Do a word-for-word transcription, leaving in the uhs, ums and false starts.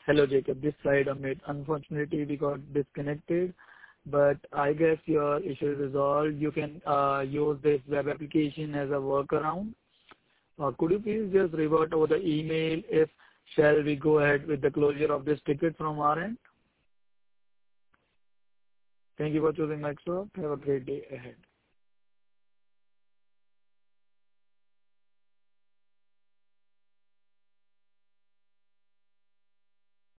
Hello, Jacob. This side Amit. Unfortunately, we got disconnected, but I guess your issue is resolved. You can uh, use this web application as a workaround. Uh, could you please just revert over the email if shall we go ahead with the closure of this ticket from our end? Thank you for choosing Microsoft. Have a great day ahead.